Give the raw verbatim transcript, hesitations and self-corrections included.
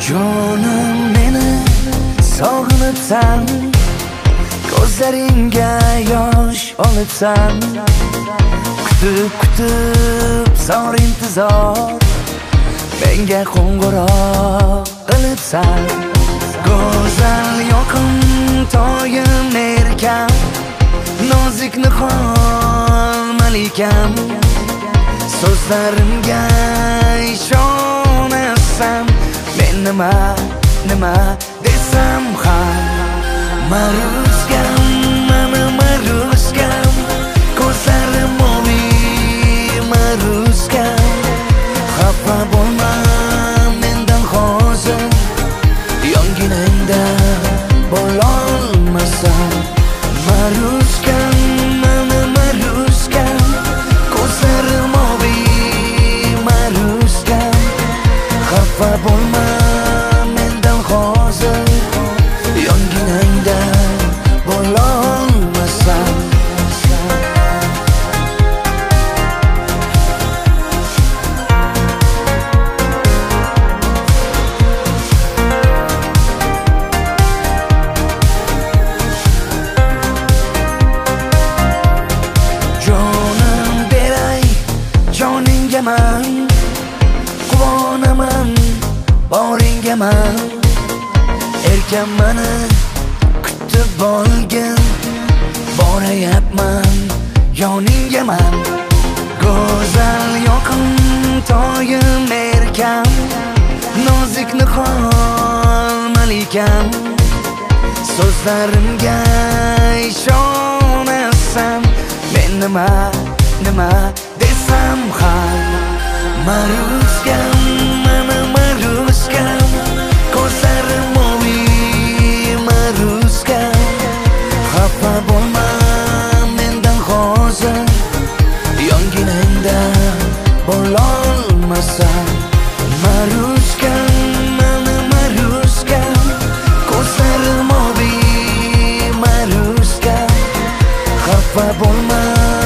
Jonim meni sog'inibsan, ko'zlaringga yosh olibsan. Kutib kutib zor intizor, menga qo'ng'iroq qilibsan. Go'zal yoqimtoyim erkam, nozik nihol malikam. So'zlarimga ishonasan, men nima nima desam ham Maruskam, mana Maruskam, ko'zlarim moviy Maruskam. Xafa bo'lma mendan hozir, yonginangda bo'lolmasam. Maruskam, mana Maruskam, ko'zlarim moviy Maruskam. Xafa bo'lma mendan hozir, yonginangda bo'lolmasam. Jonim beray joninggaman, quvonaman boringgaman. Erkam mani kutib olgin, borayapman yoninggaman. Go'zal yoqimtoyim erkam, nozik nihol malikam. So'zlarimga ishonasan, men nima nima desam ham Maruskam, mana Maruskam, ko'zlarim moviy Maruskam. Xafa bo'lma mendan hozir, yonginangda bo'lolmasam. Maruskam, mana Maruskam, ko'zlarim moviy Maruskam. Xafa bo'lma